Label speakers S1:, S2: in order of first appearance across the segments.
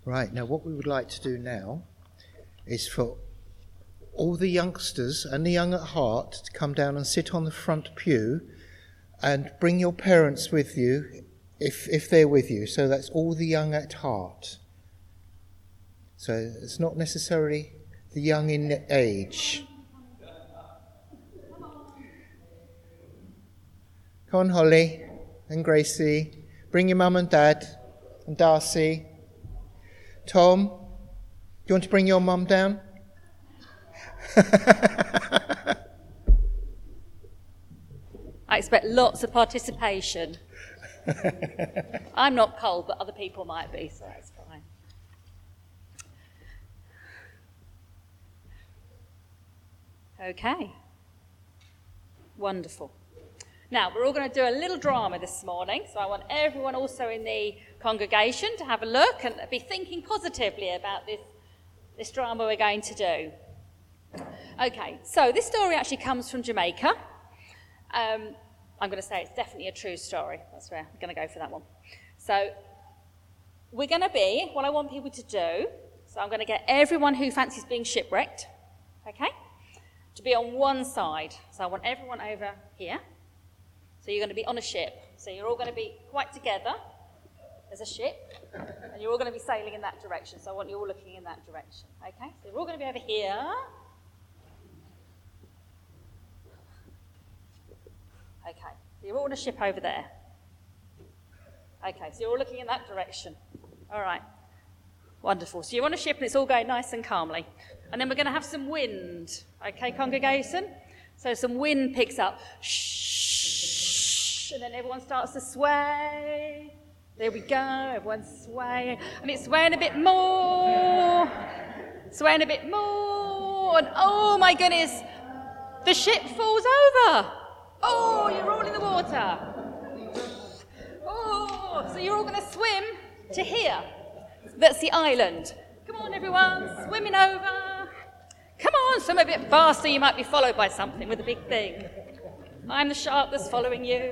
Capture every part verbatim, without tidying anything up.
S1: Right, now what we would like to do now is for all the youngsters and the young at heart to come down and sit on the front pew and bring your parents with you if if they're with you. So that's all the young at heart. So it's not necessarily the young in age. Come on, Holly and Gracie. Bring your mum and dad and Darcy. Tom, do you want to bring your mum down?
S2: I expect lots of participation. I'm not cold, but other people might be, so that's fine. Okay. Wonderful. Now, we're all going to do a little drama this morning, so I want everyone also in the congregation to have a look and be thinking positively about this, this drama we're going to do. Okay, so this story actually comes from Jamaica. Um, I'm going to say it's definitely a true story. That's where I'm going to go for that one. So we're going to be, what I want people to do, so I'm going to get everyone who fancies being shipwrecked, okay, to be on one side. So I want everyone over here. So you're going to be on a ship. So you're all going to be quite together as a ship, and you're all going to be sailing in that direction. So I want you all looking in that direction, okay? So you're all going to be over here. Okay, so you're all on a ship over there. Okay, so you're all looking in that direction. All right, wonderful. So you're on a ship and it's all going nice and calmly. And then we're going to have some wind, okay, congregation? So some wind picks up. Shh, and then everyone starts to sway. There we go, everyone's swaying. And it's swaying a bit more. Swaying a bit more. And oh my goodness, the ship falls over. Oh, you're all in the water. Oh, so you're all going to swim to here. That's the island. Come on, everyone, swimming over. Come on, swim a bit faster. You might be followed by something with a big thing. I'm the shark that's following you.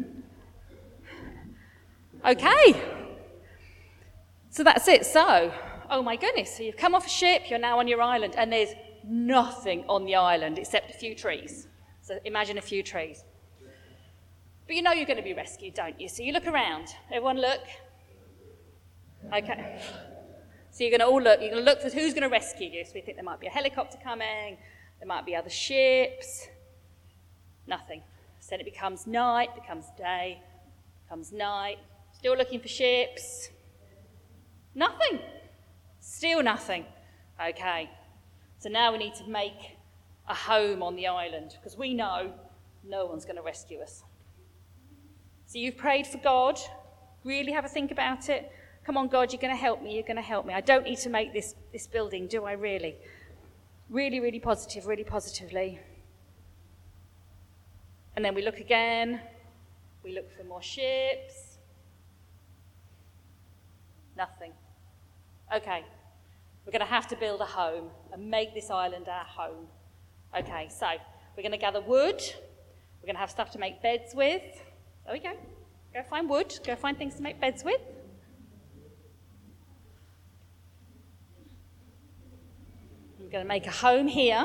S2: Okay. So that's it. So, oh my goodness. So you've come off a ship. You're now on your island. And there's nothing on the island except a few trees. So imagine a few trees. But you know you're going to be rescued, don't you? So you look around. Everyone look. Okay. So you're going to all look. You're going to look for who's going to rescue you. So we think there might be a helicopter coming. There might be other ships. Nothing. So then it becomes night, becomes day, becomes night. Still looking for ships. Nothing. Still nothing. Okay. So now we need to make a home on the island, because we know no one's going to rescue us. So you've prayed for God. Really have a think about it. Come on, God, you're going to help me. You're going to help me. I don't need to make this, this building, do I really? Really, really positive, really positively. And then we look again. We look for more ships. Nothing. Okay. We're going to have to build a home and make this island our home. Okay, so we're going to gather wood. We're going to have stuff to make beds with. There we go. Go find wood. Go find things to make beds with. We're going to make a home here.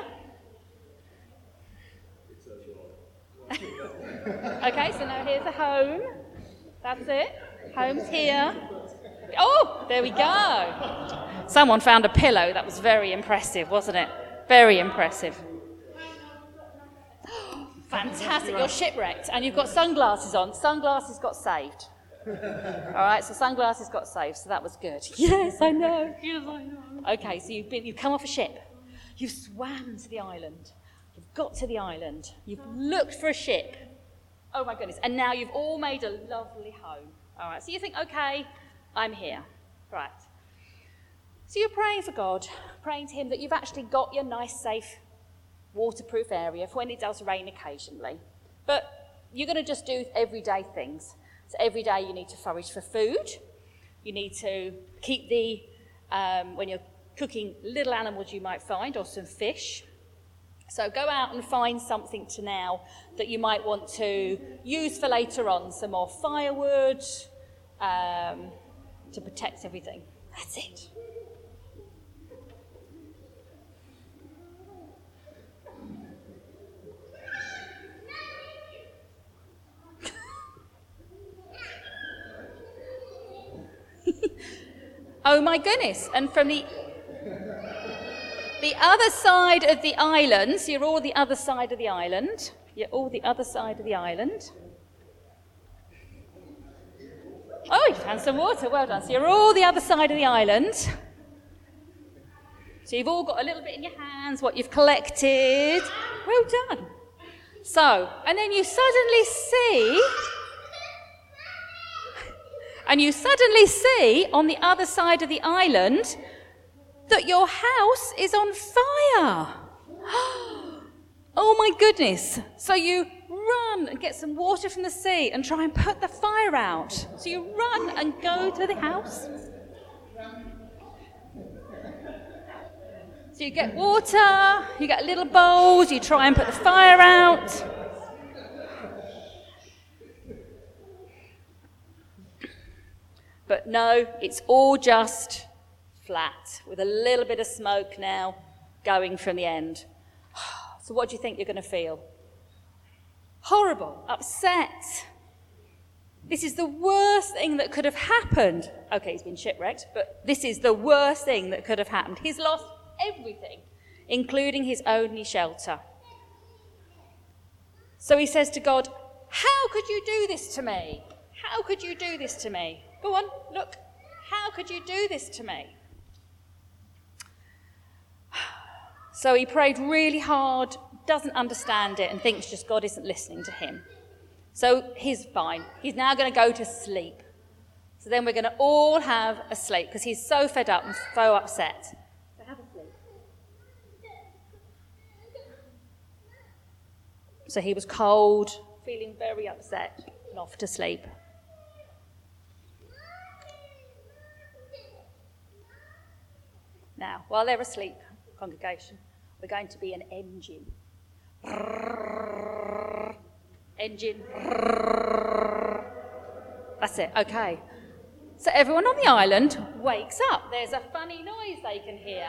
S2: Okay, so now here's a home. That's it. Home's here. Oh, there we go. Someone found a pillow. That was very impressive, wasn't it? Very impressive. Fantastic, you're shipwrecked and you've got sunglasses on. Sunglasses got saved. All right, so sunglasses got saved, so that was good. Yes, I know. Yes, I know. Okay, so you've been, you've come off a ship. You've swam to the island. You've got to the island. You've looked for a ship. Oh my goodness, and now you've all made a lovely home. All right, so you think, okay, I'm here. Right. So you're praying for God, praying to him that you've actually got your nice, safe, waterproof area for when it does rain occasionally. But you're going to just do everyday things. So every day you need to forage for food. You need to keep the, um, when you're cooking, little animals you might find, or some fish. So go out and find something to now that you might want to use for later on. Some more firewood um, to protect everything. That's it. Oh my goodness. And from the the other side of the island, so you're all the other side of the island. You're all the other side of the island. Oh, you found some water. Well done. So you're all the other side of the island. So you've all got a little bit in your hands, what you've collected. Well done. So, and then you suddenly see, and you suddenly see on the other side of the island that your house is on fire. Oh my goodness. So you run and get some water from the sea and try and put the fire out. So you run and go to the house. So you get water, you get little bowls, you try and put the fire out. But no, it's all just flat, with a little bit of smoke now going from the end. So what do you think you're going to feel? Horrible, upset. This is the worst thing that could have happened. Okay, he's been shipwrecked, but this is the worst thing that could have happened. He's lost everything, including his only shelter. So he says to God, how could you do this to me? How could you do this to me? Go on, look. How could you do this to me? So he prayed really hard, doesn't understand it, and thinks just God isn't listening to him. So he's fine. He's now going to go to sleep. So then we're going to all have a sleep, because he's so fed up and so upset. So have a sleep. So he was cold, feeling very upset, and off to sleep. Now, while they're asleep, congregation, we're going to be an engine. Engine. That's it, okay. So everyone on the island wakes up. There's a funny noise they can hear.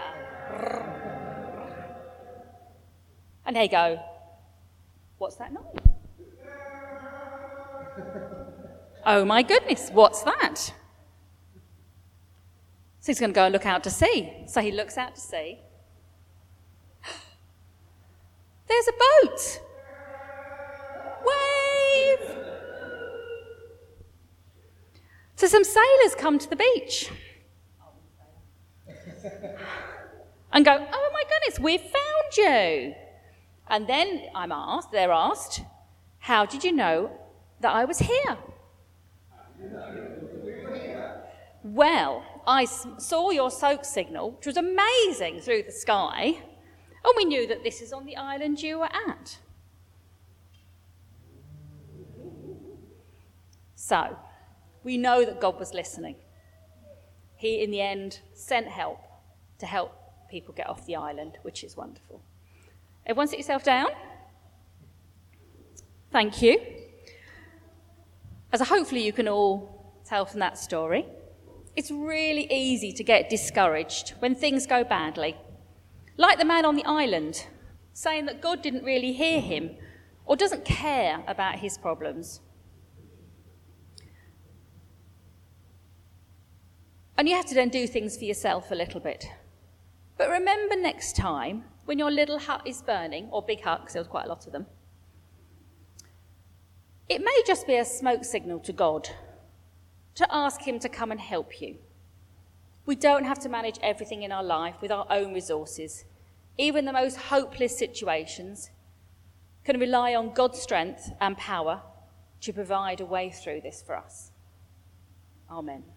S2: And they go, what's that noise? Oh my goodness, what's that? So he's going to go and look out to sea. So he looks out to sea. There's a boat. Wave. So some sailors come to the beach and go, oh my goodness, we've found you. And then I'm asked, they're asked, how did you know that I was here? Well, I saw your soak signal, which was amazing, through the sky, and we knew that this is on the island you were at. So, we know that God was listening. He, in the end, sent help to help people get off the island, which is wonderful. Everyone sit yourself down. Thank you. As hopefully you can all tell from that story, it's really easy to get discouraged when things go badly. Like the man on the island, saying that God didn't really hear him or doesn't care about his problems. And you have to then do things for yourself a little bit. But remember next time, when your little hut is burning, or big hut, because there was quite a lot of them, it may just be a smoke signal to God to ask him to come and help you. We don't have to manage everything in our life with our own resources. Even the most hopeless situations can rely on God's strength and power to provide a way through this for us. Amen.